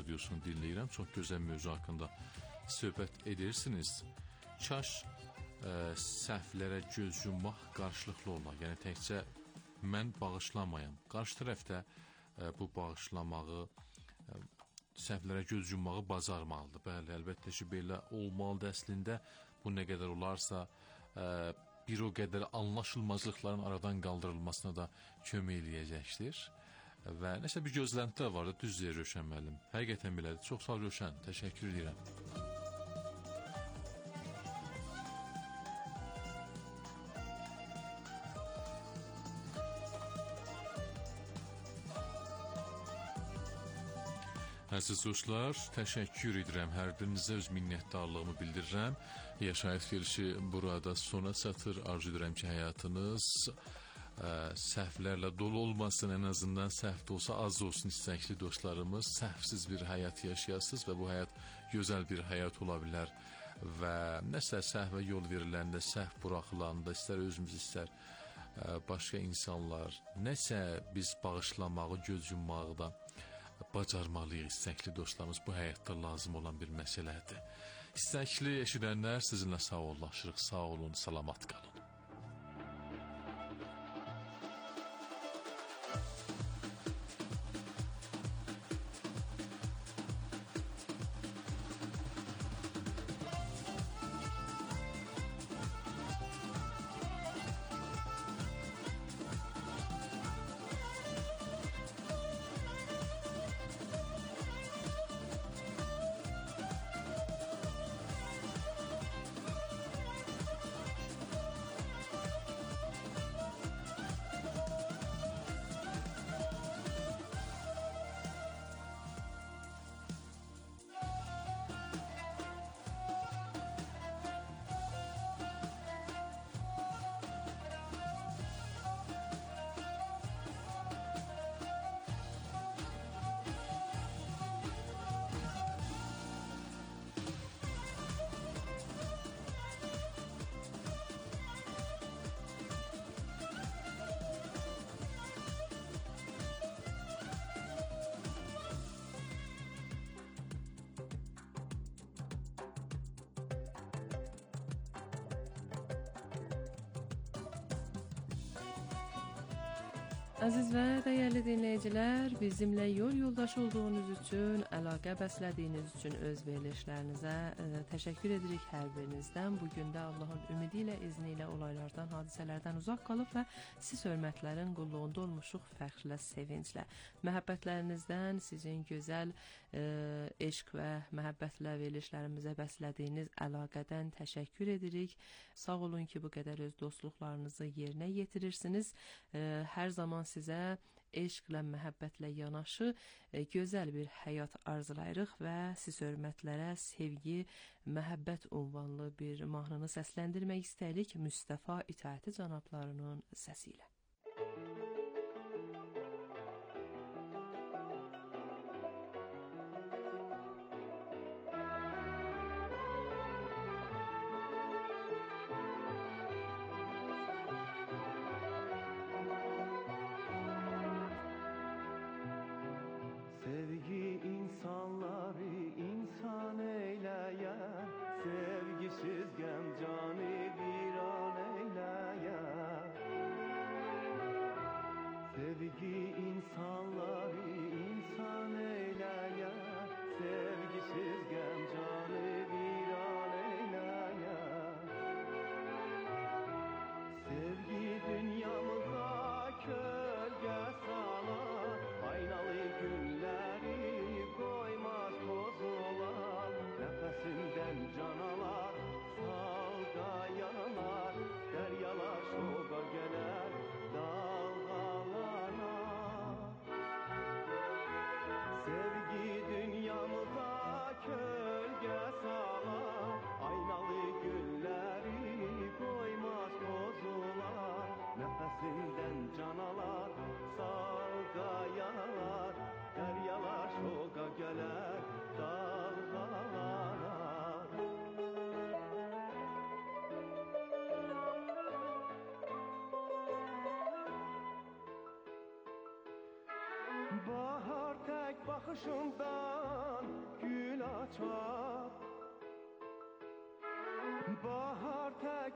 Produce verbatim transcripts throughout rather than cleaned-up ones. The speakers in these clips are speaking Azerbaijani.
radiosunu dinləyirəm. Çox gözəl mövzu haqqında söhbət edirsiniz. Kaş ə, səhvlərə göz yummaq qarşılıqlı olar. Yəni təkcə mən bağışlamayam. Qarşı tərəfdə ə, bu bağışlamağı, ə, səhvlərə göz yummağı bacarmalıdır. Bəli, əlbəttə ki, belə olmalıdır. Əslində bu nə qədər olarsa ə, bir o qədər anlaşılmazlıqların aradan qaldırılmasına da kömək eləyəcəkdir. Və nəsə bir gözlənti var da, düz deyir Rövşən müəllim. Həqiqətən belədir. Çox sağ ol Rövşən. Təşəkkür edirəm. Əziz dostlar, təşəkkür edirəm. Hər birinizə öz minnətdarlığımı bildirirəm. Yaşayış verilişi burada sona çatır. Arzu edirəm ki, həyatınız ə, səhvlərlə dolu olmasın, ən azından səhv də olsa az olsun istəkli dostlarımız. Səhvsiz bir həyat yaşayasınız və bu həyat gözəl bir həyat ola bilər. Və nəsə səhvə yol veriləndə, səhv buraxılanda, istər özümüz, istər ə, başqa insanlar, nəsə biz bağışlamağı, göz yummağı da bacarmalıyıq istəkli dostlarımız. Bu həyatda lazım olan bir məsələdir. İstəkli eşidənlər, sizinlə sağollaşırıq. Sağ olun, salamat qalın. Əziz və dəyərli dinləyicilər, bizimlə yol yoldaş olduğunuz üçün, əlaqə bəslədiyiniz üçün öz verilişlərinizə ə, təşəkkür edirik hər birinizdən. Bugün də Allahın ümidi ilə, izni ilə olaylardan, hadisələrdən uzaq qalıb və siz hörmətlərin qulluğunda olmuşuq fəxrlə, sevinclə. Məhəbbətlərinizdən, sizin gözəl ə, eşq və məhəbbətlə verilişlərimizə bəslədiyiniz əlaqədən təşəkkür edirik. Sağ olun ki, bu qədər öz dostluqlarınızı yerinə yetirirsiniz. Ə, hər zaman sizə eşqlə, məhəbbətlə yanaşı e, gözəl bir həyat arzulayırıq və siz hörmətlərə sevgi, məhəbbət ünvanlı bir mahnını səsləndirmək istəyirik Müstəfa İtaəti cənablarının səsi ilə. Sevgi insanları insan eyleyen, sevgisiz gem canı viran eyleyen. Sevgi insanları insan eyleyen, sevgisiz gem canı viran eyleyen. Sevgi dünyamıza kölge salar, aynalı günleri koymaz bozular. Nefesinden canalar, salga yanalar, deryalar şoka geler, dalgalanar. Sevgi dünyamıza kölge salar, aynalı günleri koymaz bozular. Nefesinden canalar, salga yanalar, deryalar şoka geler, dalgalanar. Bahar tek bakışında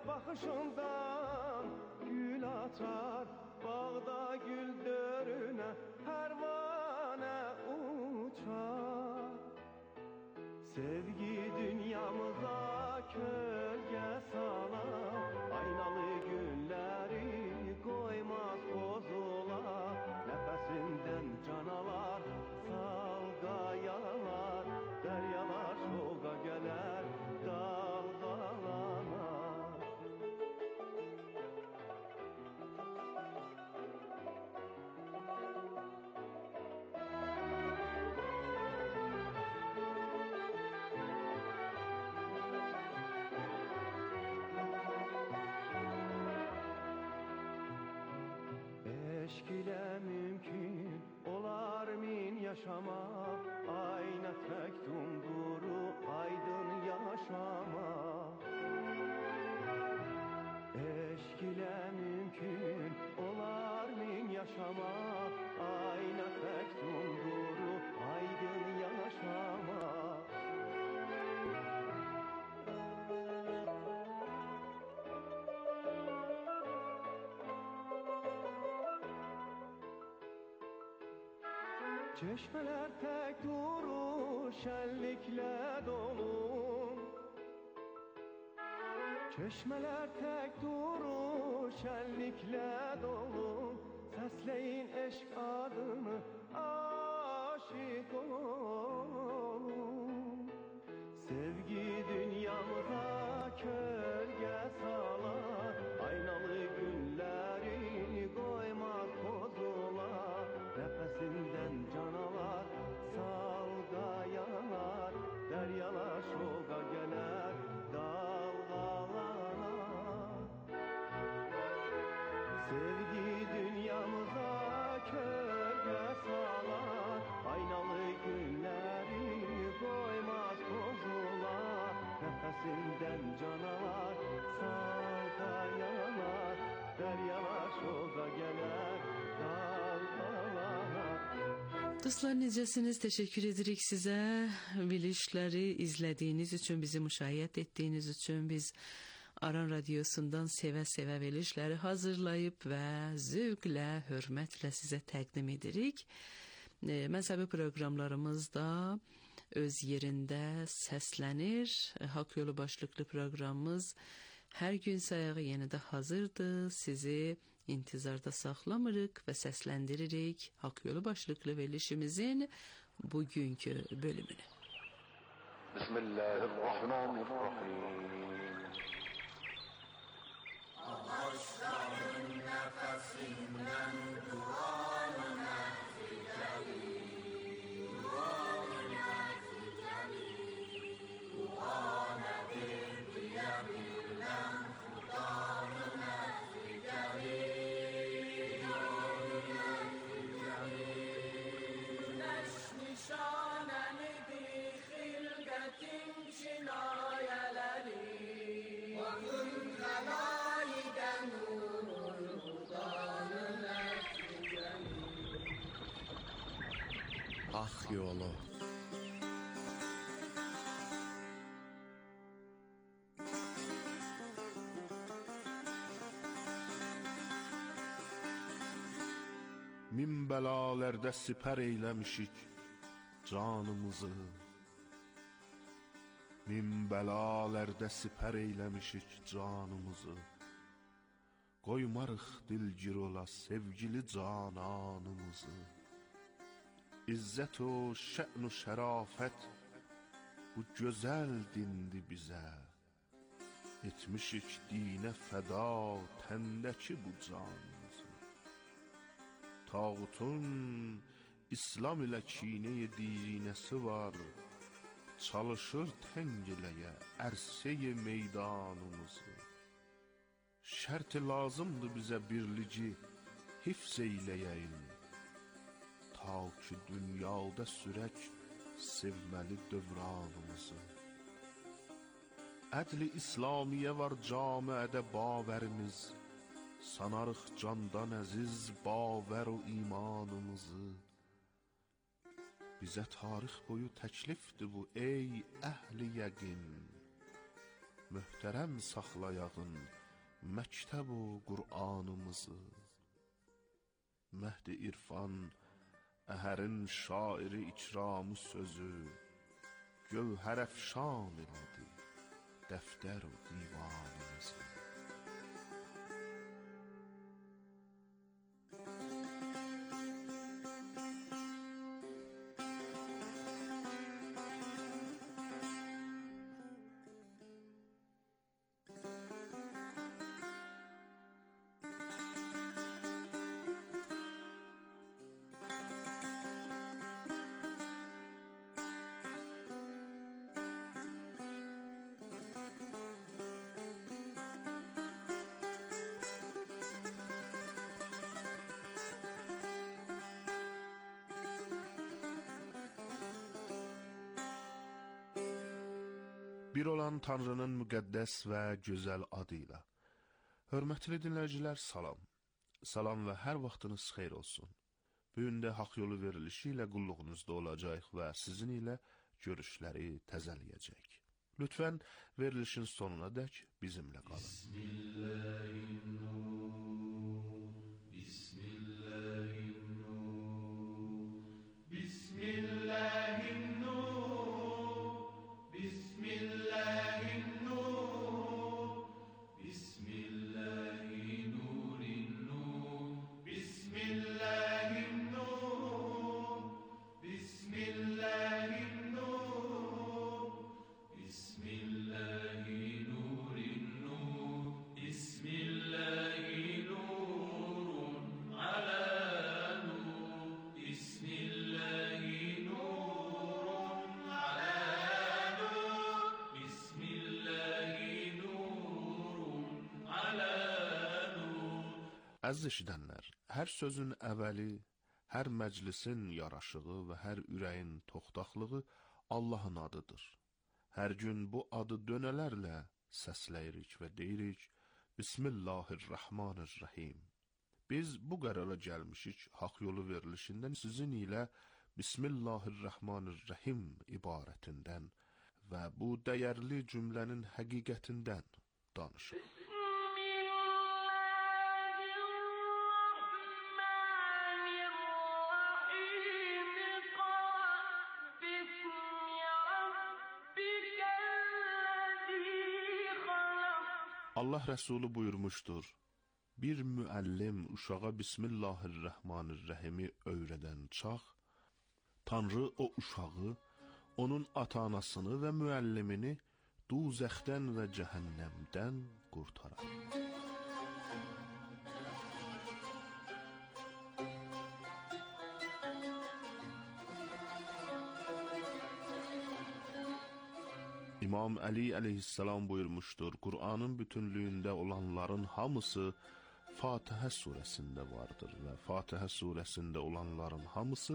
Baxışından gül açar, bağda gül dörünə pərvanə uçar. Sevgi dünyamıza kölgə salar, aynalı günləri qoymaz pozular. Nəfəsindən canalar, sal qayalar, dəryalar şoqa gələr, dalğalanar. Eşq ilə mümkün olar min yaşamaq, ayna tək dumduru aydın yaşamaq. Eşq ilə mümkün olar min yaşamaq, ayna tək dumduru aydın yaşamaq. Çeşmeler tek durur, şenlikle dolu. Çeşmeler tek durur, şenlikle dolu. Sesleyin eşk adını, aşık olun. Sevgi dünyamıza kölge salar, aynalı günleri koymaz pozular. Nefesinden canavar, sal qayalar, deryalar şoqa gələr, dalğalanar. Sevgi dünyamıza kölge salar, aynalı günleri koymaz pozular. Nefesinden canavar, sal qayalar, deryalar şoqa gələr, dalğalanar. Dostlar, necəsiniz? Teşekkür edirik sizə. Bilişləri izlədiyiniz üçün, bizi müşahidə etdiyiniz üçün. Biz Aran Radiosundan sevə-sevə verilişləri hazırlayıb və zövqlə, hörmətlə sizə təqdim edirik. E, Məzhəbi proqramlarımız da öz yerində səslənir. Haqq Yolu başlıqlı proqramımız hər gün sayağı yenə də hazırdır. Sizi intizarda saxlamırıq və səsləndiririk Haqq Yolu başlıqlı verilişimizin bugünkü bölümünü. Bismillahirrahmanirrahim. Ağaçların nefesinden duanı neticeli, duanı neticeli, dua nedir diye bilmem, Kur'an-ı neticeli, duanı neticeli. Güneş nişanenidir hilqetin çinayeleri, vakın zelayiden nurul Kur'an-ı neticeli. Haqq Yolu. Min bəlalərdə sipər eyləmişik canımızı. Min bəlalərdə sipər eyləmişik canımızı. Qoymarıq dilgir ola sevgili cananımızı. İzzət o şə'n-u şərafət bu gözəl dindi bizə. Etmişik dinə fəda təndəki bu canımızı. Tağutun İslam ilə kinə-i dinəsi var, çalışır təng eləyə ərsəyi meydanımızı. Şərt-i lazımdır bizə birlici hifz eyləyəyin, ta ki dünyada sürək sevməli dövranımızı. Ədl-i İslamiyə var camiədə bavərimiz, sanarıq candan əziz bavər o imanımızı. Bizə tarix boyu təklifdir bu ey əhli yəqin, möhtərəm saxlayağın məktəb o Qur'anımızı. Məhdi irfan, əhərin şairi ikramı sözü, gövhər əfşan elədi dəftər o divanımızı. Bir olan Tanrının müqəddəs və gözəl adıyla. Hörmətli dinləyicilər, salam. Salam və hər vaxtınız xeyir olsun. Bugün də haqq yolu verilişi ilə qulluğunuzda olacaq və sizin ilə görüşləri təzəliyəcək. Lütfən verilişin sonuna dək bizimlə qalın. Bismillahirrahmanirrahim. Bismillahirrahmanirrahim. Bismillahirrahmanirrahim. Əziz eşidənlər, hər sözün əvvəli, hər məclisin yaraşığı və hər ürəyin toxtaqlığı Allahın adıdır. Hər gün bu adı dönələrlə səsləyirik və deyirik, Bismillahirrahmanirrahim. Biz bu qərara gəlmişik, haqq yolu verilişindən sizin ilə Bismillahirrahmanirrahim ibarətindən və bu dəyərli cümlənin həqiqətindən danışıq. Allah Rəsulü buyurmuşdur, bir müəllim uşağa Bismillahirrahmanirrahimi öyrədən çağ, Tanrı o uşağı, onun ata-anasını və müəllimini duzəxdən və cəhənnəmdən qurtarar. İmam Əli əleyhissalam buyurmuşdur, Qur'anın bütünlüyündə olanların hamısı Fatihə surəsində vardır və Fatihə surəsində olanların hamısı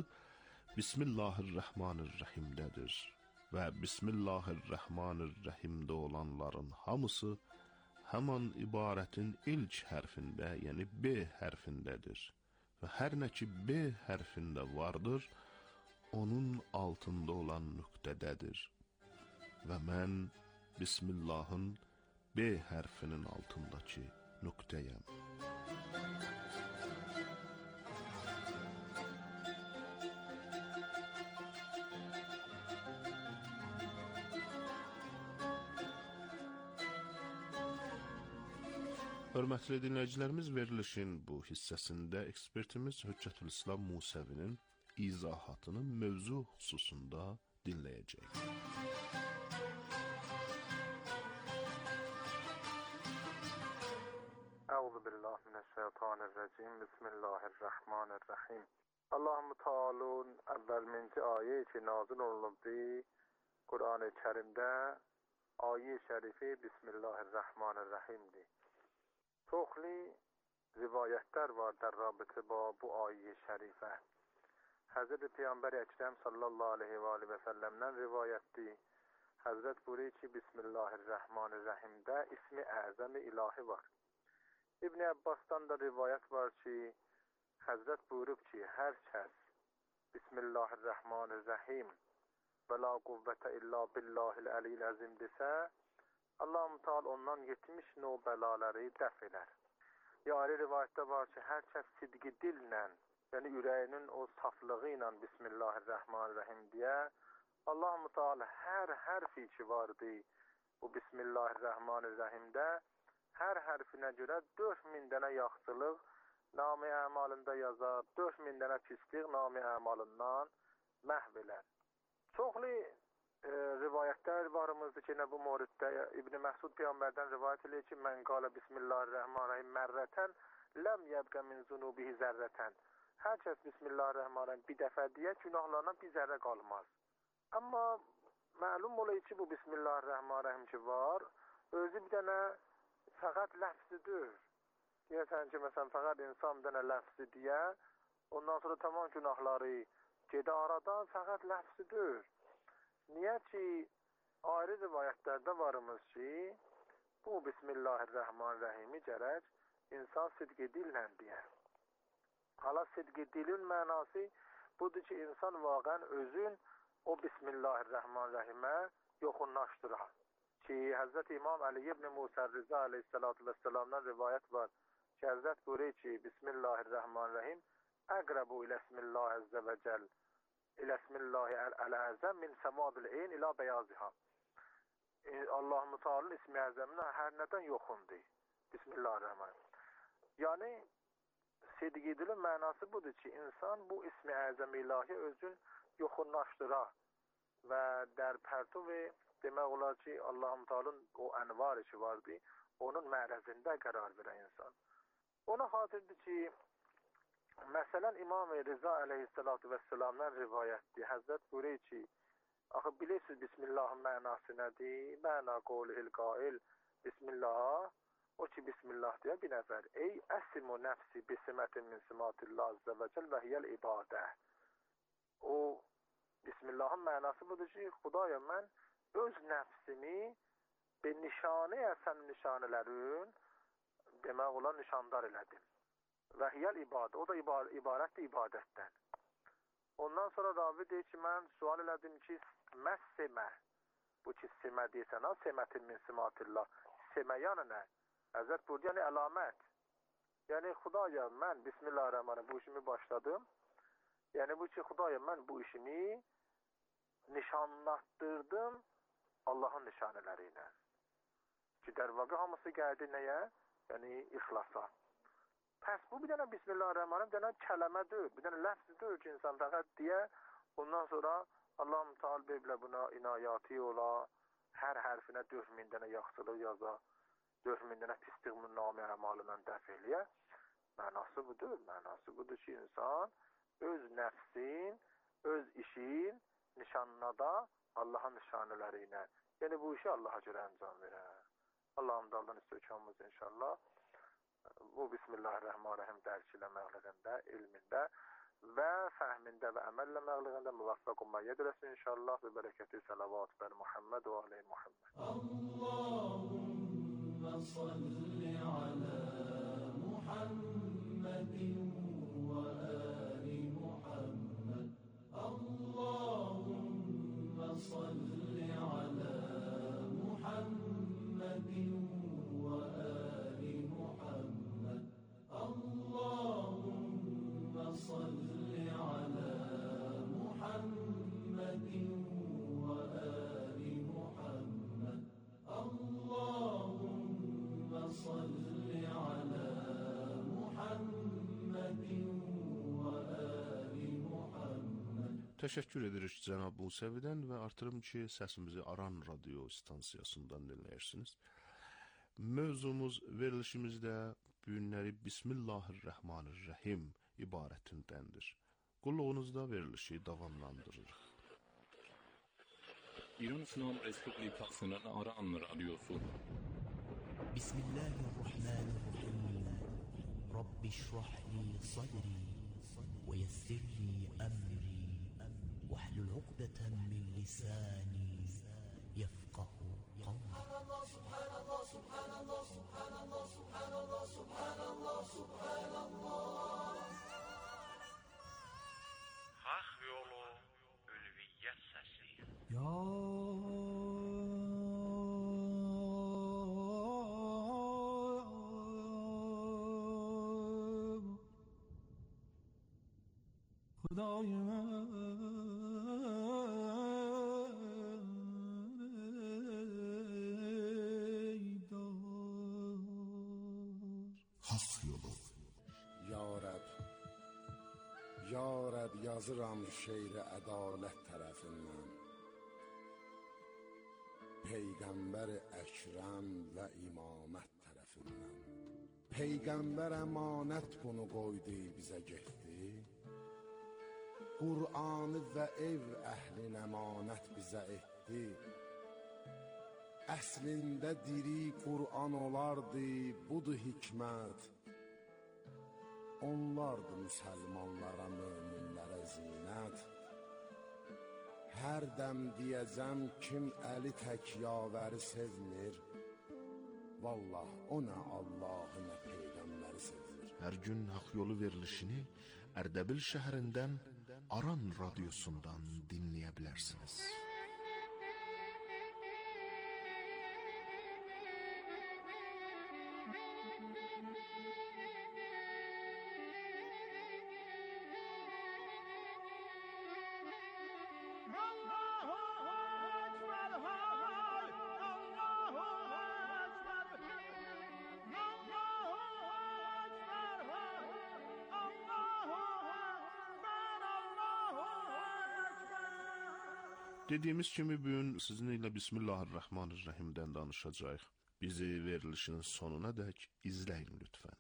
Bismillahirrahmanirrahimdədir və Bismillahirrahmanirrahimdə olanların hamısı həman ibarətin ilk hərfində, yəni B hərfindədir və hər nə ki B hərfində vardır, onun altında olan nöqtədədir. Və mən Bismillahın B hərfinin altındakı nöqtəyəm. Hörmətli dinləyicilərimiz, verilişin bu hissəsində ekspertimiz Hüccətülislam Musəvinin izahatını mövzu xüsusunda dinləyəcək. Euzubillahimineşşeytanirracim. Bismillahirrahmanirrahim. Allah-u Teala'nın əvvəlminci ayə ki nazil olunubdi Qur'an-ı Kərimdə ayə şərifi Bismillahirrahmanirrahimdir. Çoxlu rivayətlər var در رابطه با bu ayə şərifə. Həzrət Peyğəmbər Əkrəm sallallahu aleyhi və aleyhi və səlləmdən rivayətdir. Həzrət buyuruyor ki Bismillahirrahmanirrahimdə ismi əzəm-i ilahi var. İbn Abbas'tan da rivayət var ki Həzrət buyurub ki hər kəs Bismillahirrahmanirrahim və la quvvətə illa billahil əliyil əzim desə, Allah-u Teala ondan yetmiş növ bəlaları dəf edər. Yani rivayətdə var ki, hər kəs sidqi dillə, yəni ürəyinin o saflığı ilə Bismillahirrahmanirrahim deyə, Allah-u Teala hər hərfi ki vardı bu Bismillahirrahmanirrahimdə, hər hərfinə görə dörd min dənə yaxşılıq nami əmalında yazar, dörd min dənə pislik nami əmalından məhv elər. Çoxlu e, rivayətlər varımızdır ki, bu moriddə İbn Məsud Peyğəmbərdən rivayət edir ki, mən qala Bismillahirrahmanirrahim mərrətən ləm yəbqə min zunubihi zərrətən. Hər kəs Bismillahirrahmanirrahim bir dəfə deyə günahlarına bir zərrə qalmaz. Amma məlum olayı ki, bu Bismillahirrahmanirrahim ki var, özü bir dənə fəqət ləfzidir. Deyəsən ki, məsələn, fəqət insan bir dənə ləfzi deyə, ondan sonra tamam günahları gedə aradan fəqət ləfzidir. Niyə ki, ayrı rivayətlərdə varımız ki, bu Bismillahirrahmanirrahimi gərək insan sidqi dillə deyər. Hala sidqi dilin mənası budur ki, insan vaqən özün o Bismillahirrahmanirrahimə yoxunlaşdırar. Ki, Həzrət İmam Əli ibn Musa Rıza aleyhissalatu vesselamdan rivayət var ki, Həzrət buyuruyor ki, Bismillahirrahmanirrahim əqrəbu ilə ismillahi əzzə və cəl ilə ismillahi əl-əzəm min səmadil eyn ilə bəyazıha. Allah-u Teala'nın ismi əzəminə hər nədən yoxundu. Bismillahirrahmanirrahim. Yəni, sidqi dilin mənası budur ki, insan bu ismi əzəm ilahi özün yoxunlaşdırar və dərpərtu və demək olar ki, Allah-u Teala'nın o ənvar işi vardı, onun mərəzində qərar verən insan. Ona xatirdir ki, məsələn, İmam-ı Rıza aleyhissalatu vesselamdan rivayətdir. Həzrət buyuruyor ki, axı bilirsiniz Bismillahın mənası nədir? Məna qolihil qail, Bismillah, o ki, Bismillah deyə bir nəfər. Ey əsimu nəfsi bisimətin min simatillah azze və cəl və hiyəl ibadə. O, Bismillahın mənası budur ki, Xudaya mən öz nəfsimi bir nişanə əsən nişanələrin demək olan nişandar elədim. Və hiyəl ibadə, o da ibar ibarətdir ibadətdən. Ondan sonra ravi deyir ki, mən sual elədim ki, məs-semə, bu ki, semə deyirsən, ha, semətin min simatillah, semə yanı nə? Həzrət buyurdu, yəni əlamət. Yəni, Xudaya, mən Bismillahirrahmanirrahim bu işimi başladım. Yəni, bu ki, Xudaya, mən bu işimi nişanlattırdım Allahın nişanələri ilə. Ki, dərvaqı hamısı gəldi nəyə? Yəni, ixlasa. Pəs bu bir dənə Bismillahirrahmanirrahim, bir dənə kələmədir, bir dənə ləfzidir ki, insan fəqət deyə, ondan sonra Allah-u Teala belə buna inayatı ola, hər hərfinə dörd min dənə yaxşılıq yaza, dörd min dənə pislik nami əmalından dəf eləyə. Mənası budur, mənası budur ki, insan öz nəfsin, öz işin nişanına da Allahın nişanələri ilə. Yəni, bu işi Allaha görə əncam verər. Allah'ın daldan istəkamız inşallah. Bu Bismillahirrahmanirrahim dərk eləməklərində, ilmində və fəhmində və əməllə məqlığında müvaffaq olmayı edələsin inşallah və bərəkəti salavat bər Muhammed və aleyh Muhammed. Allahümme salli alə Muhammedin və ali Muhammed. Allahümme salli alə Muhammedin və ali Muhammed. Allahümme salli alə Muhammedin və ali Muhammed. Allahümme salli alə Muhammedin və ali Muhammed. Təşəkkür edirik cənab Musəvidən və artırım ki, səsimizi Aran radio stansiyasından dinləyirsiniz. Mövzumuz verilişimizdə günləri Bismillahirrahmanirrahim ibarətindəndir. Qulluğunuzda verilişi davamlandırırıq. İran İslam Respublikasının Aran radyosu. Bismillahirrahmanirrahim. Rabbi şrahli sadri ve yessirli emri ve hlul uqdeten min lisani yefqahu qavli. Subhanallah, subhanallah, subhanallah, subhanallah, subhanallah, subhanallah. Hak yolu ülviyyət səsi. Ya خدای من Haqq yolu. Ya Rəb, Ya Rəb yazıram şeiri ədalət tərəfindən. Peyğəmbər Əkrəm və imamət tərəfindən. Peyğəmbər əmanət bunu qoydu bizə getdi. Qur'anı və ev əhlin əmanət bizə etdi. Əslində diri Qur'an olardı, budur hikmət. Onlardı müsəlmanlara, möminlərə zinət. Hər dəm deyəcəm kim əli tək yavəri sevmir. Vallah o nə Allahı nə Peyğəmbəri sevmir. Hər gün haqq yolu verilişini Ərdəbil şəhərindən Aran radiosundan dinləyə bilərsiniz. Dediyimiz kimi bugün sizinlə Bismillahirrahmanirrahimdən danışacağıq. Bizi verilişin sonuna dək izləyin lütfən.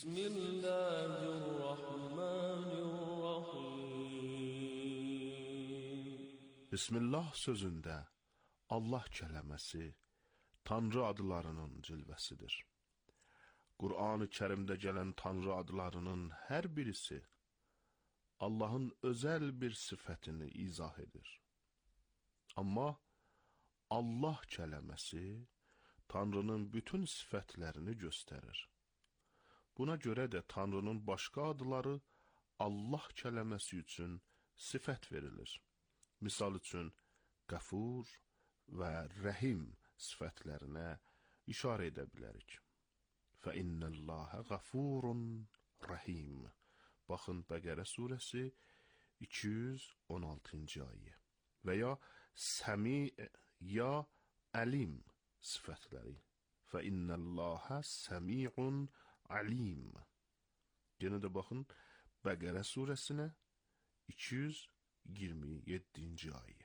Bismillahirrahmanirrahim. Bismillah sözündə Allah kələməsi Tanrı adlarının cilvəsidir. Qur'an-ı Kərimdə gələn Tanrı adlarının hər birisi Allahın özəl bir sifətini izah edir. Amma Allah kələməsi Tanrının bütün sifətlərini göstərir. Buna görə də Tanrının başqa adları Allah kələməsi üçün sifət verilir. Misal üçün, Qəfur və Rəhim sifətlərinə işarə edə bilərik. Fəinnəlləhə qəfurun rəhim. Baxın, Bəqərə surəsi iki yüz on altıncı ayə. Və ya Səmi ya Əlim sifətləri. Fəinnəlləhə səmi'un alim. Yenə də baxın, Bəqərə surəsinə iki yüz iyirmi yeddinci ayə.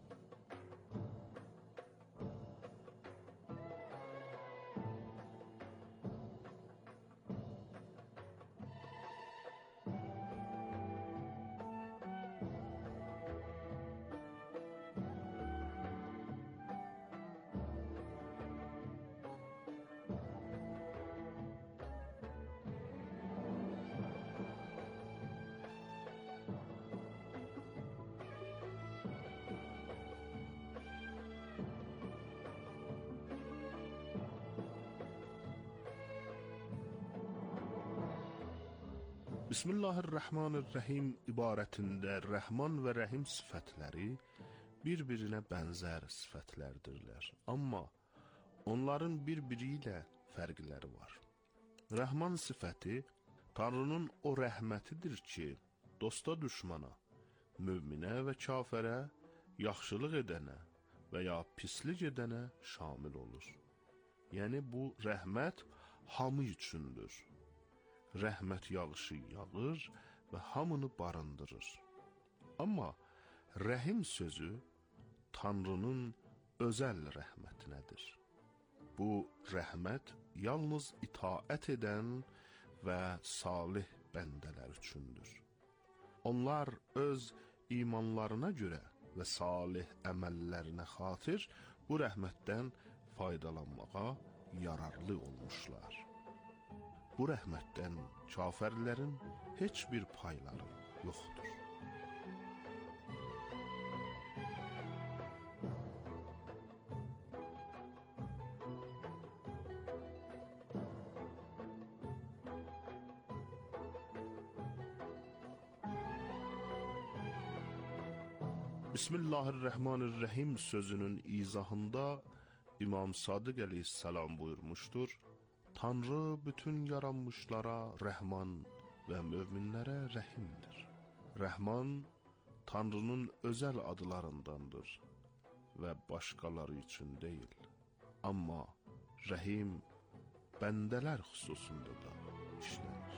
Bismillahirrahmanirrahim ibarətində Rəhman və Rəhim sifətləri bir-birinə bənzər sifətlərdirlər. Amma onların bir-biri ilə fərqləri var. Rəhman sifəti Tanrının o rəhmətidir ki, dosta düşmana, möminə və kafərə, yaxşılıq edənə və ya pislik edənə şamil olur. Yəni bu rəhmət hamı üçündür. Rəhmət yağışı yağır və hamını barındırır. Amma rəhim sözü Tanrının özəl rəhmətinədir. Bu rəhmət yalnız itaət edən və salih bəndələr üçündür. Onlar öz imanlarına görə və salih əməllərinə xatir bu rəhmətdən faydalanmağa yararlı olmuşlar. Bu rəhmətdən kafirlərin heç bir payları yoxdur. Bismillahirrahmanirrahim sözünün izahında İmam Sadiq əleyhissalam buyurmuşdur: Tanrı bütün yaranmışlara rəhman və möminlərə rəhimdir. Rəhman Tanrının özəl adlarındandır və başqaları üçün deyil. Amma Rəhim bəndələr xüsusunda da işlənir.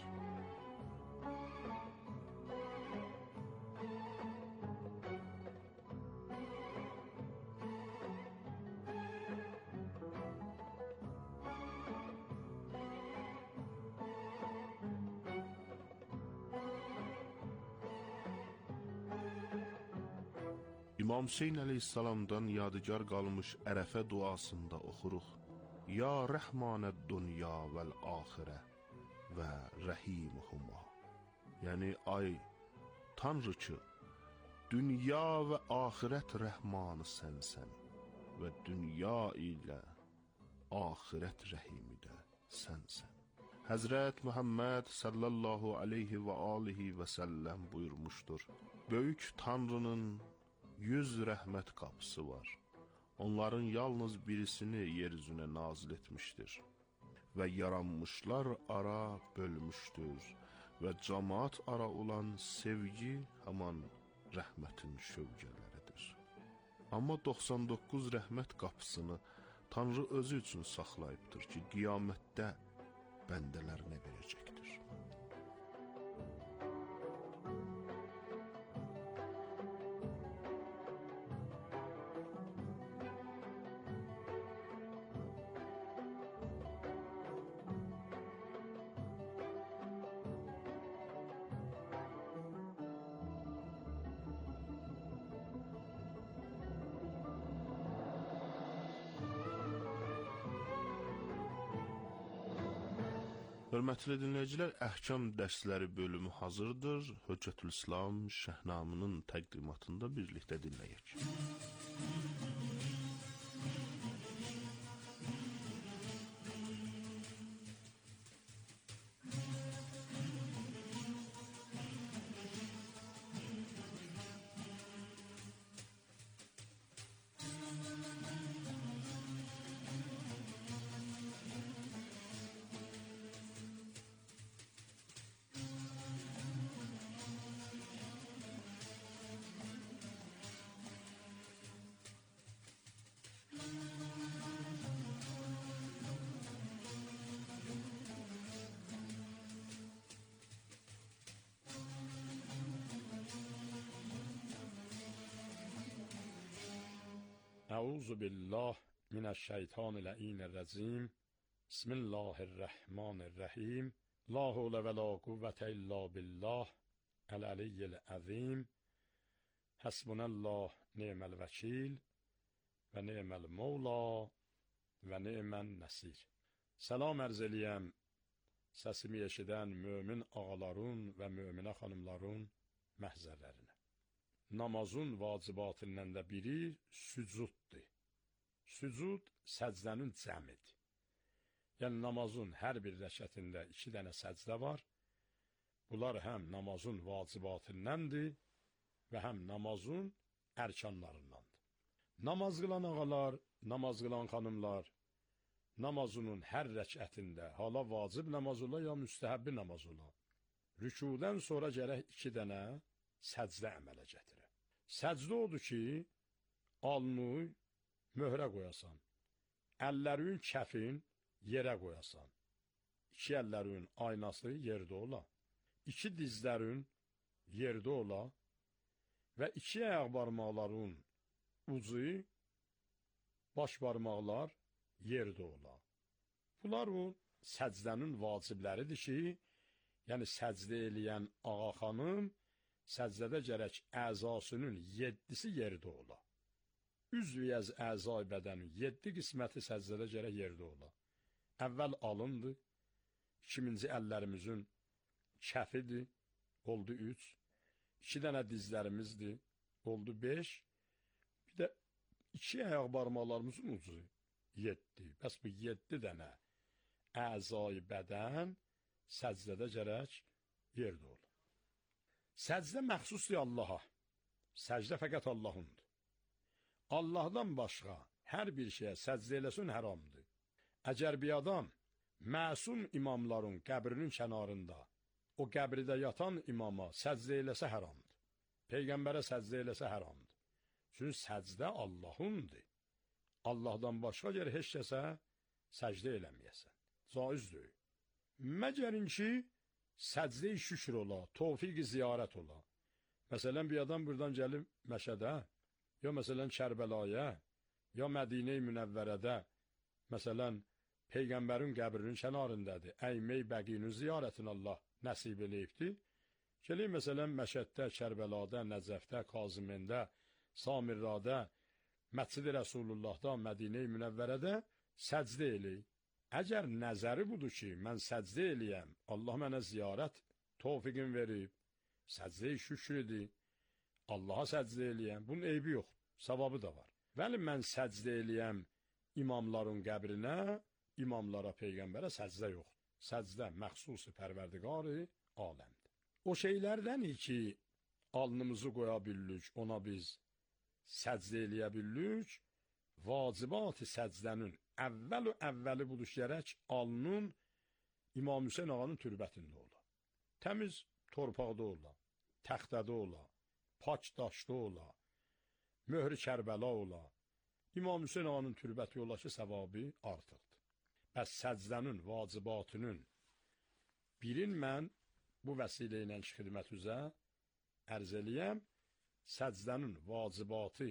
İmam Hüseyn əleyhissalamdan yadigar qalmış Ərəfə duasında oxuruq. Ya Rəhmanəd dünya vəl-axirə və rəhimuhuma. Yəni, ay Tanrı ki, dünya və axirət rəhmanı sənsən və dünya ilə axirət rəhimi də sənsən. Həzrət Muhammed sallallahu aleyhi və alihi və səlləm buyurmuşdur. Böyük Tanrının yüz rəhmət qapısı var. Onların yalnız birisini yeryüzünə nazil etmişdir və yaranmışlar ara bölmüşdür və cəmaat ara olan sevgi həman rəhmətin şövqələridir. Amma doxsan doqquz rəhmət qapısını Tanrı özü üçün saxlayıbdır ki, qiyamətdə bəndələrinə verəcəkdir. Hörmətli dinləyicilər, əhkam dərsləri bölümü hazırdır. Höccətülislam Şəhnamının təqdimatında birlikdə dinləyək. اعوذ بالله من الشیطان اللعین الرجیم. بسم الله الرحمن الرحیم. لا حول ولا قوة الا بالله العلی العظیم. حسبنا الله نعم الوکیل و نعم المولا و نعم النصیر. Salam ərz eləyəm səsimi eşidən mömin ağaların və möminə xanımların məhzərlərinə. Namazın vacibatından da biri sücuddur. Sücud səcdənin cəmidir. Yəni namazın hər bir rəkətində iki dənə səcdə var. Bunlar həm namazın vacibatındandır və həm namazın ərkanlarındandır. Namaz qılan ağalar, namaz qılan xanımlar, namazının hər rəkətində hala vacib namaz ola ya müstəhəbbi namaz ola, rükudən sonra gərək iki dənə səcdə əmələ gətirə. Səcdə odur ki, alnı möhrə qoyasan, əllərin kəfin yerə qoyasan, iki əllərin aynası yerdə ola, iki dizlərin yerdə ola və iki ayaq barmaqların ucu, baş barmaqlar yerdə ola. Bunlar bu səcdənin vacibləridir ki, yəni səcdə eləyən ağa xanım səcdədə gərək əzasının yeddisi yerdə ola. Üzviyəz əzay bədənin yeddi qisməti səcdədə gərək yerdə ola. Əvvəl alındır, ikinci əllərimizin kəfidir, oldu üç, iki dənə dizlərimizdir, oldu beş, bir də iki ayaq barmaqlarımızın ucu yeddi. Bəs bu yeddi dənə əzay bədən səcdədə gərək yerdə ola. Səcdə məxsusdur Allaha. Səcdə fəqət Allahındır. Allahdan başqa hər bir şeyə səcdə eləsin haramdır. Əgər bir adam məsum imamların qəbrinin kənarında o qəbridə yatan imama səcdə eləsə haramdır. Peyğəmbərə səcdə eləsə haramdır. Çünki səcdə Allahındır. Allahdan başqa yer heç kəsə səcdə eləməyəsən. Caizdir. Məgərin ki, səcdə-i şükür ola, tövfiq-i ziyarət ola. Məsələn, bir adam buradan gəlib Məşədə, ya məsələn Kərbəlaya, ya Mədinə-i Münəvvərədə, məsələn, Peyğəmbərin qəbrinin kənarındadır, əymək bəqinin ziyarətini Allah nəsib eləyibdir. Gələk, məsələn, Məşəddə, Kərbəlada, Nəcəfdə, Kazıməndə, Samirrada, Məscid-i Rəsulullahda, Mədinə-i Münəvvərədə səcdə eləyək. Əgər nəzəri budur ki, mən səcdə eləyəm, Allah mənə ziyarət tövfiqin verib, səcdə-i şükür edir, Allaha səcdə eləyəm, bunun eybi yox, savabı da var. Vəli mən səcdə eləyəm imamların qəbrinə, imamlara, Peyğəmbərə səcdə yox. Səcdə məxsusi pərverdigarı aləmdir. O şeylərdən ki, alnımızı qoya bildik, ona biz səcdə eləyə bildik, vacibat-ı səcdənin əvvəl o əvvəli budur gərək alnın İmam Hüseyin ağanın türbətində ola. Təmiz torpaqda ola, təxtədə ola, pak daşda ola, möhr-i Kərbəla ola. İmam Hüseyin ağanın türbəti ola ki, səvabı artıqdır. Bəs səcdənin vacibatının birin mən bu vəsilə ilə xidmət üzə ərz eləyəm. Səcdənin vacibatı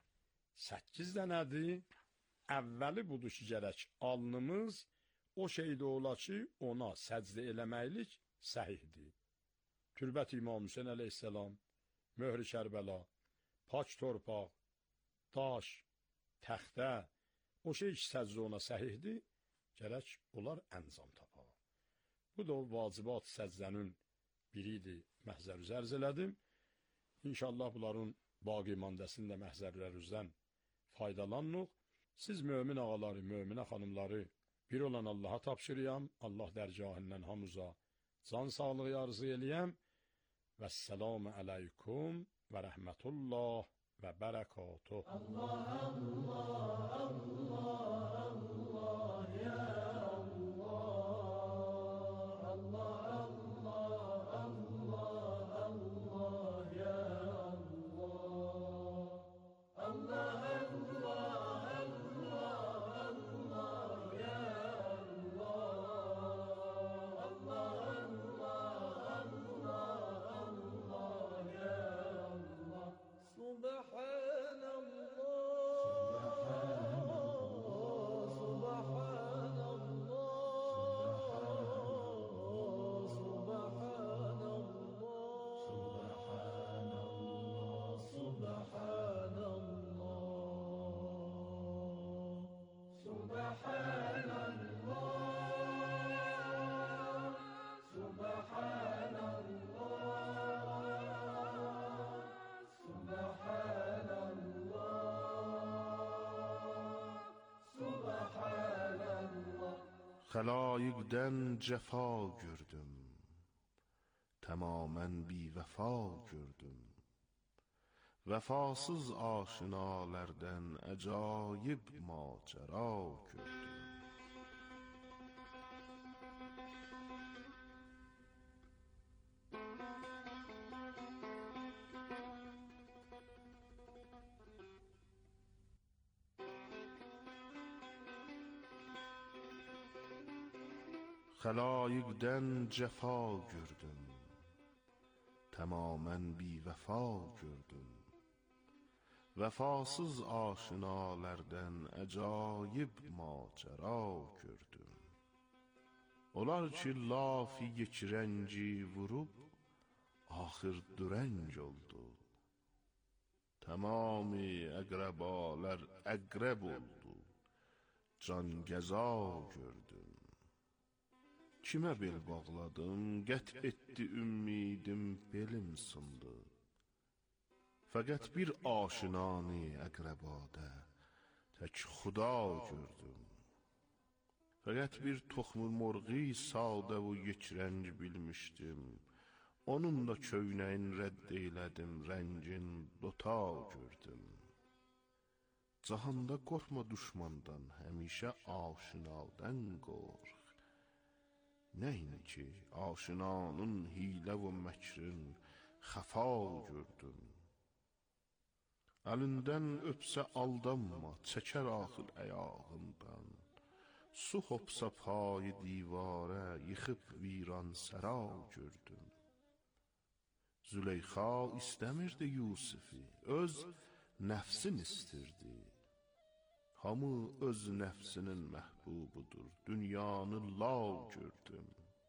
səkkiz dənədir. Əvvəli budur ki, gərək alnımız o şeydə ola ki, ona səcdə eləməklik səhihdir. Türbət İmam Hüseyin əleyhisselam, möhr-i Kərbəla, pak torpaq, daş, təxtə, o şey ki, səcdə ona səhihdir, gərək onlar əncam tapar. Bu da o vacibat səcdənin biridir, məhzər üzə ərz elədim. İnşallah bunların baqi mandəsində məhzərlərimizdən faydalanıq. Siz mömin ağaları, möminə xanımları bir olan Allaha tapşırıyam. Allah dərgahından hamıza can sağlığı arzu eləyəm. Vəssalamu aleykum və rəhmətullah və bərəkatuh. Allah, Allah, Allah, Allah, ya Xəlayiqdən cəfa gördüm, tamamən bi vəfa gördüm. Vəfasız aşinalərdən əcayib macəra gördüm. Xəlayiqdən cəfa gördüm, tamamən bi vəfa gördüm. Vəfasız aşinalərdən əcayib macəra gördüm. Onlar ki, lafi یک rəngi vurub, axır dürəng oldu. Tamami əqrəbalar əqrəb oldu, cangəza gördüm. Kimə bel bağladım, qət etdi ümmidim, belim sındı. Fəqət bir aşinani əqrəbada tək xuda gördüm. Fəqət bir toxmu morği sadə və yekrəng bilmişdim. Onun da köynəyin rədd eylədim, rəngin dota gördüm. Cahanda qorxma düşmandan, həmişə aşinadan qorx. Nəyin ki, aşinanın hilə və məkrin, xəfa gördüm. Əlindən öpsə aldanma, çəkər axır əyağından. Su hopsa payı divara, yıxıb viran səra gördüm. Züleyxa istəmirdi Yusufi, öz nəfsin istirdi. Hamı öz nəfsinin məhbubudur, dünyanı lav gördüm.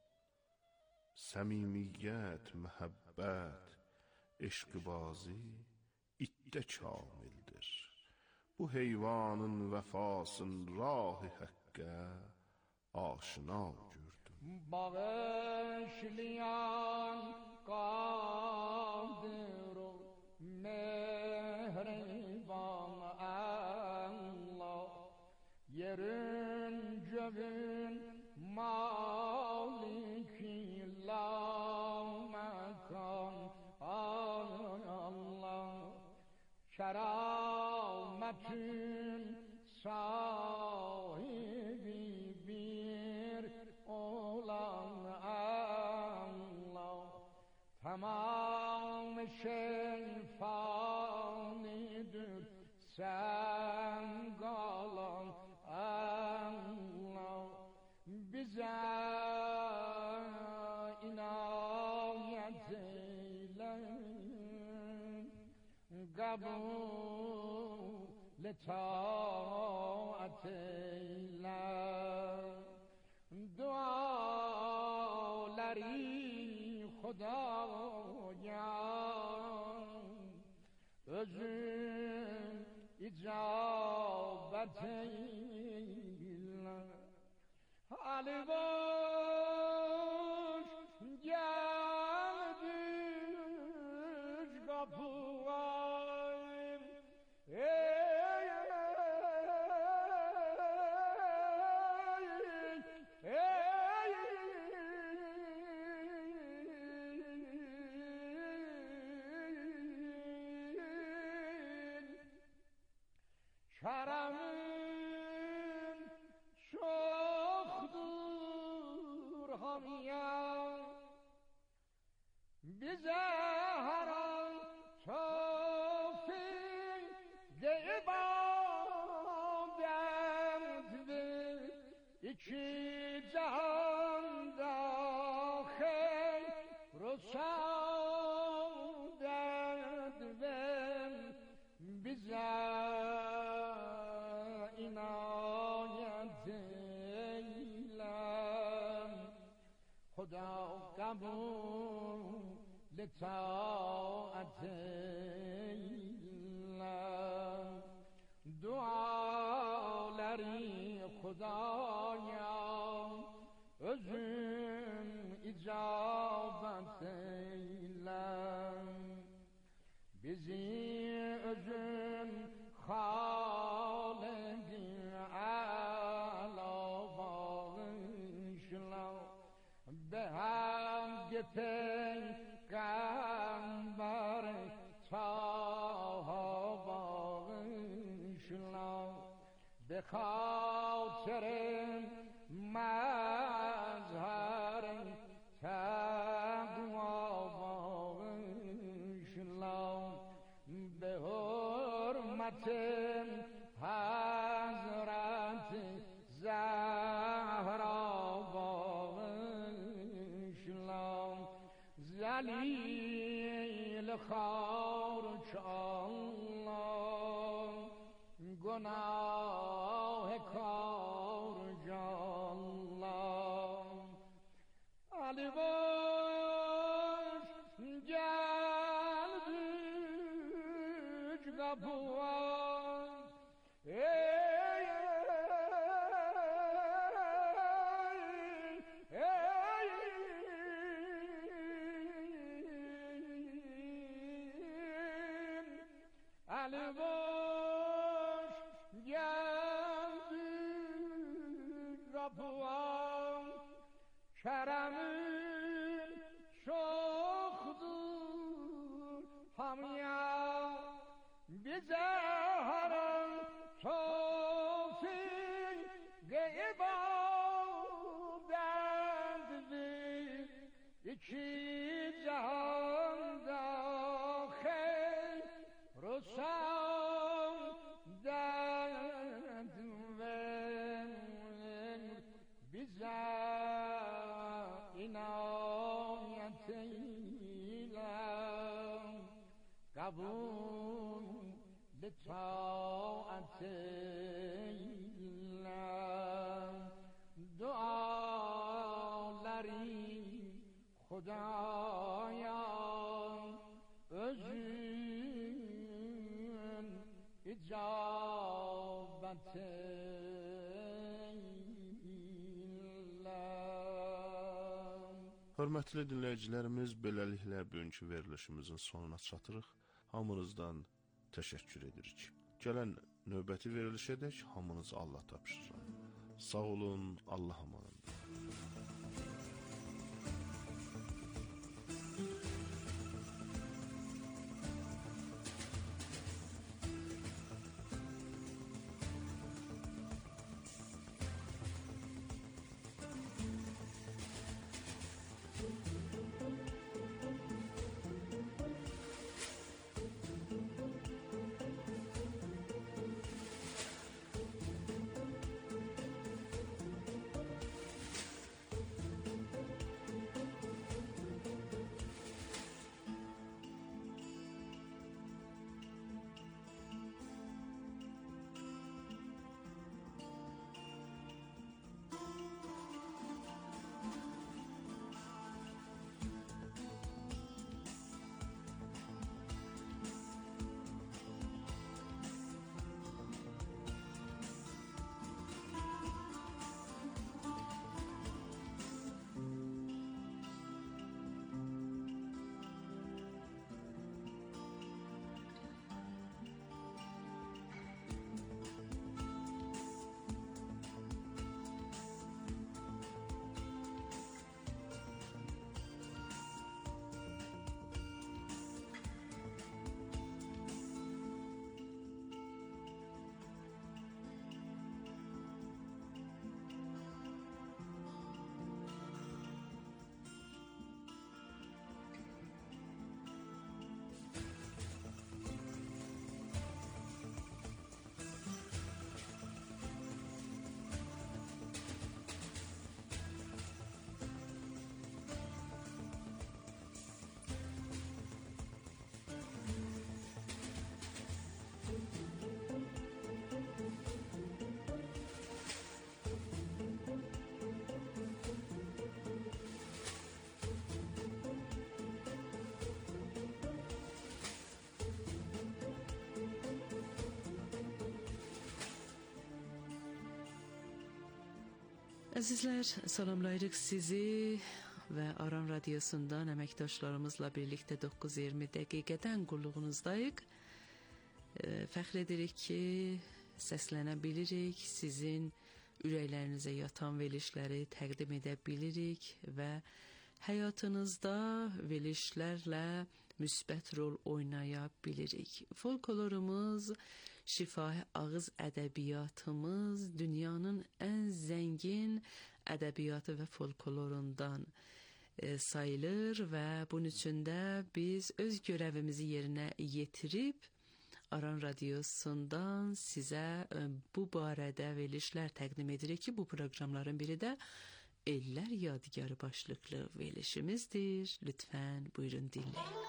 Səmimiyyət, məhəbbət, eşqbazi itdə kamildir. Bu heyvanın vəfasın rahı həqqə aşina gördüm. Bağışlayan qadir ol, mehriban Allah, yerin göğün maliki la mekan Allah, kerametin sahibi bir olan Allah, tamam şey fanidir, sen kalan Allah, bize inayet eyle, kabul taat eyle, duaları Xudaya özün icabet eyle. Ali boş geldik kapıya, ey ey kerem'in çoktur hamya, bize her an tevfik de ibadet ver, iki cihanda hayr o saadet ver, bize inayet eyle. Xuda kabul taat eyle, duaları Xudaya özün icabet eyle. Bizi özün Hâlid-i âlâ bağışla, be hakkı peygamber Taha bağışla, be hatırın mazhar taqva bağışla, be hürmetin Hazreti Zahra bağışla, zelil harç Allah, günah karc Allah. Ali boş geldik kapıya, ey ey Ali boş geldik kapıya, kerem'in çoktur hamya, bize her an tevfik de ibadet ver, iki cihanda Hörmətli dinləyicilərimiz, beləliklə bugünkü verilişimizin sonuna çatırıq. Hamınızdan təşəkkür edirik. Gələn növbəti verilişədək hamınızı Allah tapşırıram. Sağ olun, Allah amanında. Əzizlər, salamlayırıq sizi və Aran Radiosundan əməkdaşlarımızla birlikdə doqquz iyirmi dəqiqədən qulluğunuzdayıq. Fəxr edirik ki, səslənə bilirik, sizin ürəklərinizə yatan verilişləri təqdim edə bilirik və həyatınızda verilişlərlə müsbət rol oynaya bilirik. Folklorumuz, şifahi ağız ədəbiyyatımız dünyanın ən zəngin ədəbiyyatı və folklorundan e, sayılır və bunun üçün də biz öz görəvimizi yerinə yetirib Aran Radiosundan sizə e, bu barədə verilişlər təqdim edirik ki, bu proqramların biri də Ellər Yadigarı başlıqlı verilişimizdir. Lütfən buyurun dinləyin.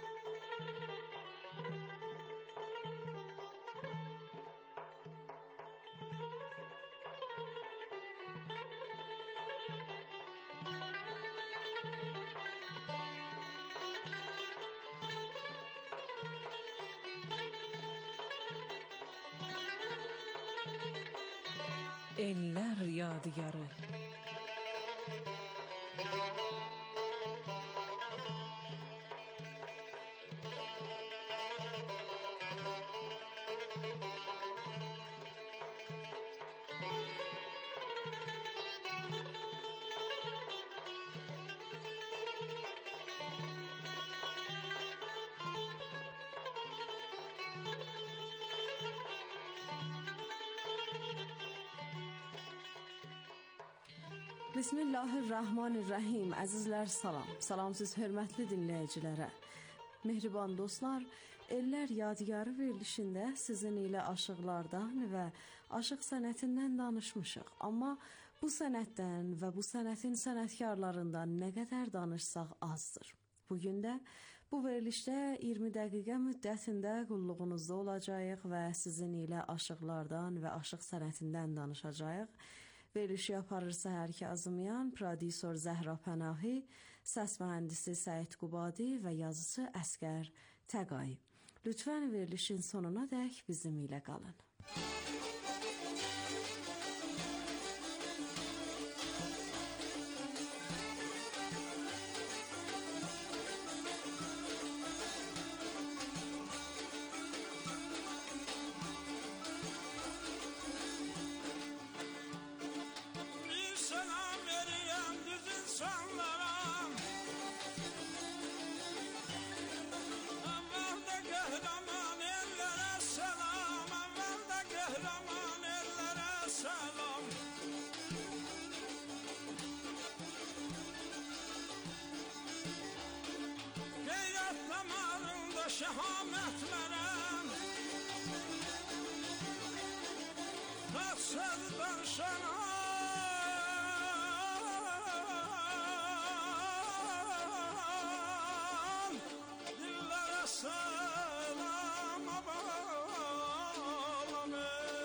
Ellər Yadigarı. Bismillahirrahmanirrahim. Əzizlər salam. Salamsız hörmətli dinləyicilərə. Mehriban dostlar, Ellər Yadigarı verilişində sizin ilə aşıqlardan və aşıq sənətindən danışmışıq. Amma bu sənətdən və bu sənətin sənətkarlarından nə qədər danışsaq azdır. Bugün də bu verilişdə iyirmi dəqiqə müddətində qulluğunuzda olacağıq və sizin ilə aşıqlardan və aşıq sənətindən danışacağıq. Verilişi aparırsa hər Kazımyan, prodüser Zəhra Pənahi, səs mühəndisi Səid Qubadi və yazıcı Əsgər Təqay. Lütfən verilişin sonuna dək bizim ilə qalın. etmərəm Qaçsız danışanam Dillərə səlam abalam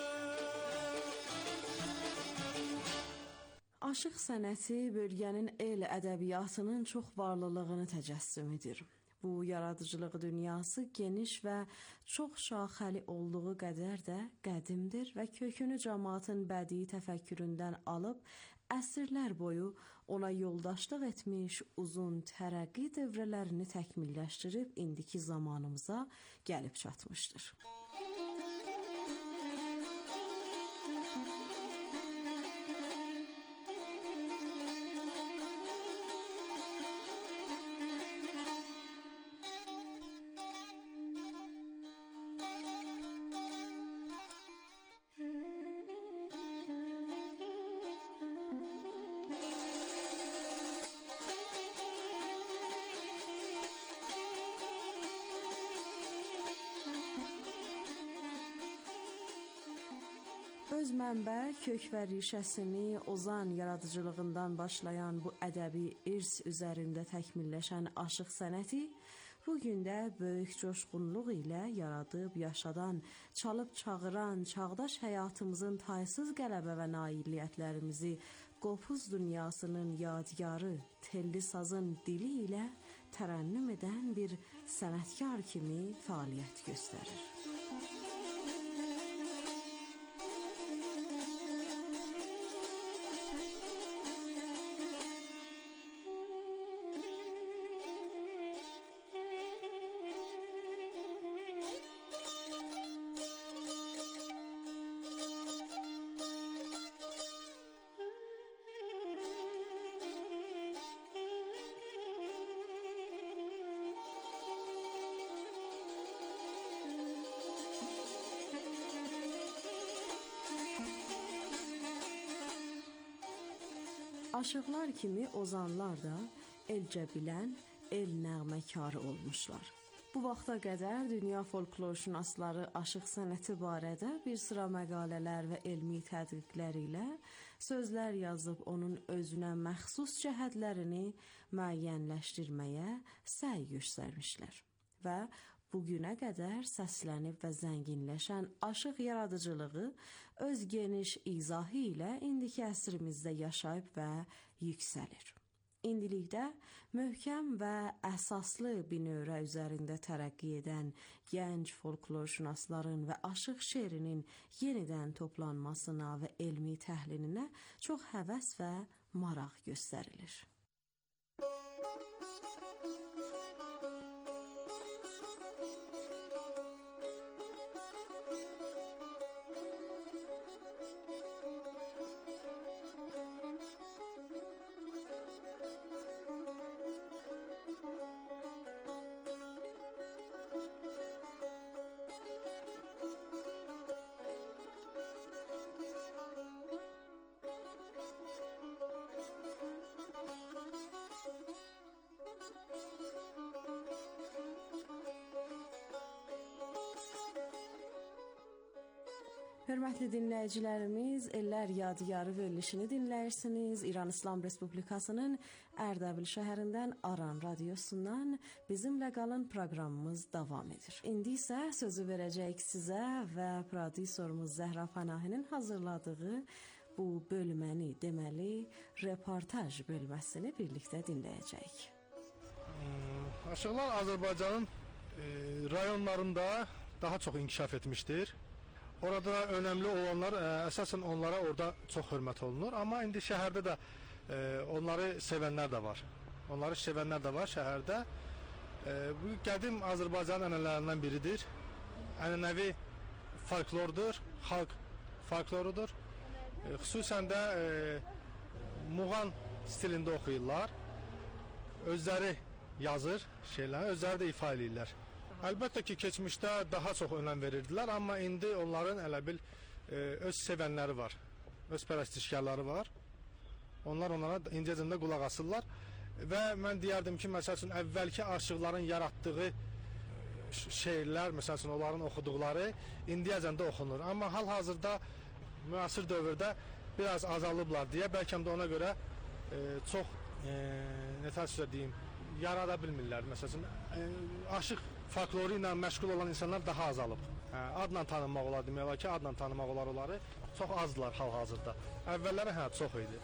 Aşıq sənəti bölgənin el ədəbiyyatının çox varlılığını təcəssüm edir. Bu yaradıcılıq dünyası geniş və çox şaxəli olduğu qədər də qədimdir və kökünü cəmaatın bədii təfəkküründən alıb əsrlər boyu ona yoldaşlıq etmiş uzun tərəqqi dövrələrini təkmilləşdirib indiki zamanımıza gəlib çatmışdır. Öz mənbə, kök və rişəsini ozan yaradıcılığından başlayan bu ədəbi irs üzərində təkmilləşən aşıq sənəti bugün də böyük coşqunluq ilə yaradıb yaşadan, çalıb çağıran, çağdaş həyatımızın taysız qələbə və nailiyyətlərimizi qopuz dünyasının yadigarı, telli sazın dili ilə tərənnüm edən bir sənətkar kimi fəaliyyət göstərir. Aşıqlar kimi ozanlar da elcə bilən, el nəğməkarı olmuşlar. Bu vaxta qədər dünya folklorşünasları aşıq sənəti barədə bir sıra məqalələr və elmi tədqiqlər ilə sözlər yazıb onun özünə məxsus cəhətlərini müəyyənləşdirməyə səy göstərmişlər və bugünə qədər səslənib və zənginləşən aşıq yaradıcılığı öz geniş izahı ilə indiki əsrimizdə yaşayıb və yüksəlir. İndilikdə möhkəm və əsaslı binövrə üzərində tərəqqi edən gənc folklorşünasların və aşıq şeirinin yenidən toplanmasına və elmi təhlilinə çox həvəs və maraq göstərilir. Hörmətli dinləyicilərimiz, Ellər Yadigarı verilişini dinləyirsiniz. İran İslam Respublikasının Ərdəbil şəhərindən Aran radiosundan bizimlə qalın proqramımız davam edir. İndi isə sözü verəcəyik sizə və prodüserimiz Zəhra Pənahinin hazırladığı bu bölməni, deməli, reportaj bölməsini birlikdə dinləyəcəyik. Aşıqlar Azərbaycanın e, rayonlarında daha çox inkişaf etmişdir. Orada önəmli olanlar, ə, əsasən onlara orada çox hörmət olunur. Amma indi şəhərdə də ə, onları sevənlər də var. Onları sevənlər də var şəhərdə. Ə, bu qədim Azərbaycan ənənələrindən biridir. Ənənəvi folklordur, xalq folklorudur. Ə, xüsusən də ə, muğan stilində oxuyurlar. Özləri yazır şeyləri, özləri də ifa edirlər. Əlbəttə ki, keçmişdə daha çox önəm verirdilər, amma indi onların elə bil e, öz sevənləri var, öz pərəstişkarları var. Onlar onlara incəcində qulaq asırlar və mən deyərdim ki, məsəl üçün əvvəlki aşıqların yaratdığı şeirlər, məsələn, onların oxuduqları indiyəcən də oxunur. Amma hal-hazırda müasir dövrdə biraz azalıblar deyə, bəlkə də ona görə e, çox e, nə təəssüf deyim, yarada bilmirlər. Məsələn, e, aşıq folkloru ilə məşğul olan insanlar daha azalıb. Hə, adla tanınmaq olar, demək olar ki, adla tanımaq olar onları. Çox azdılar hal-hazırda. Əvvəlləri hə, çox idi.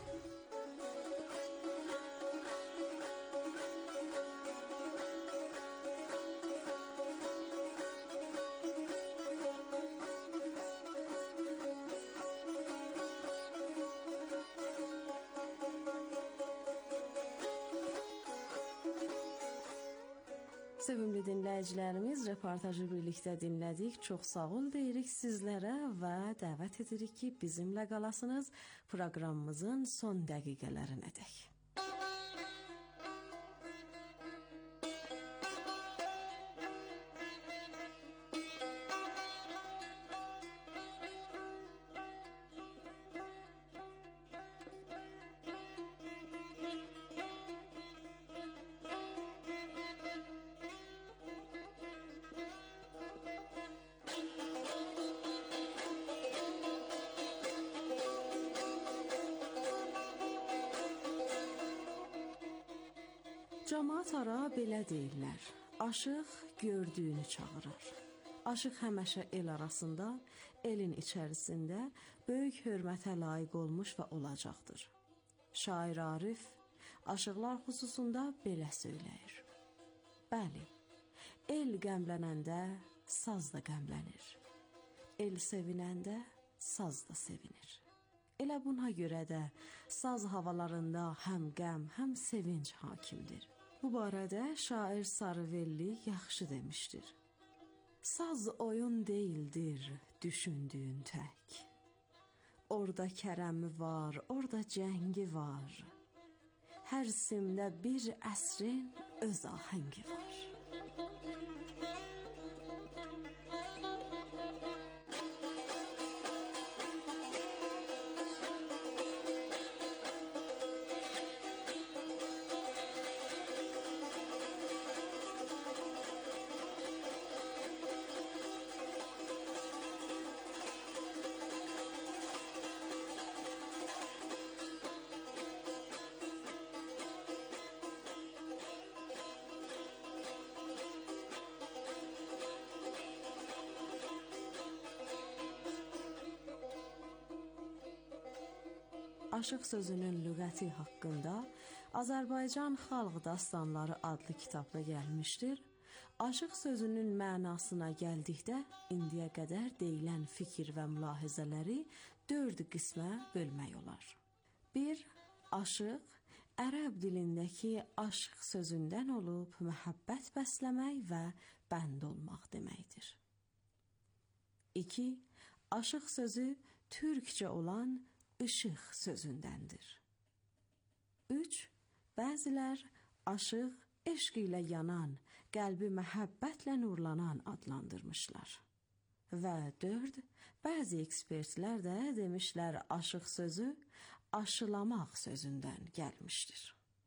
Sevimli dinləyicilərimiz, reportajı birlikdə dinlədik. Çox sağ ol deyirik sizlərə və dəvət edirik ki, bizimlə qalasınız proqramımızın son dəqiqələrinədək. Camaat ara belə deyirlər, aşıq gördüyünü çağırır. Aşıq həmişə el arasında, elin içərisində böyük hörmətə layiq olmuş və olacaqdır. Şair Arif, aşıqlar xüsusunda belə söyləyir. Bəli, el qəmlənəndə saz da qəmlənir. El sevinəndə saz da sevinir. Elə buna görə də saz havalarında həm qəm, həm sevinç hakimdir. Bu barədə şair Sarıvelli yaxşı demişdir. Saz oyun deyildir, düşündüyün tək. Orada kərəmi var, orada cəngi var. Hər simdə bir əsrin öz ahəngi var. Aşıq sözünün lüğəti haqqında Azərbaycan Xalq Dastanları adlı kitabda gəlmişdir. Aşıq sözünün mənasına gəldikdə indiyə qədər deyilən fikir və mülahizələri dörd qismə bölmək olar. bir. Aşıq ərəb dilindəki aşıq sözündən olub məhəbbət bəsləmək və bənd olmaq deməkdir. iki. Aşıq sözü türkcə olan işıq sözündəndir. üç. Bəzilər aşıq eşq ilə yanan, qəlbi məhəbbətlə nurlanan adlandırmışlar. Və dörd. Bəzi ekspertlər də demişlər aşıq sözü aşılamaq sözündən gəlmişdir.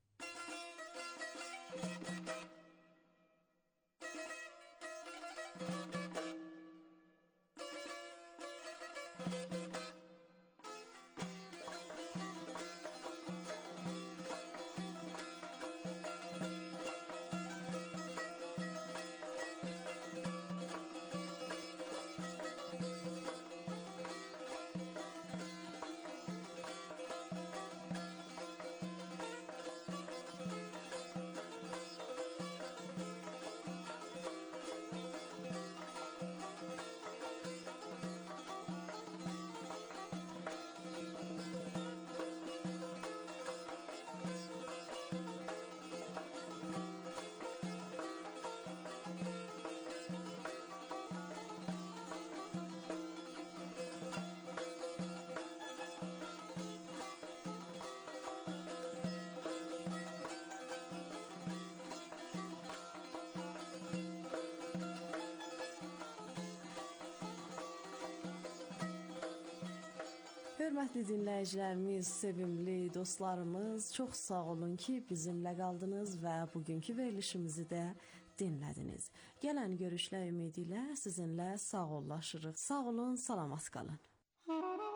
Hörmətli dinləyicilərimiz, sevimli dostlarımız, çox sağ olun ki, bizimlə qaldınız və bugünkü verilişimizi də dinlədiniz. Gələn görüşlər ümidi ilə sizinlə sağollaşırıq. Sağ olun, salamat qalın.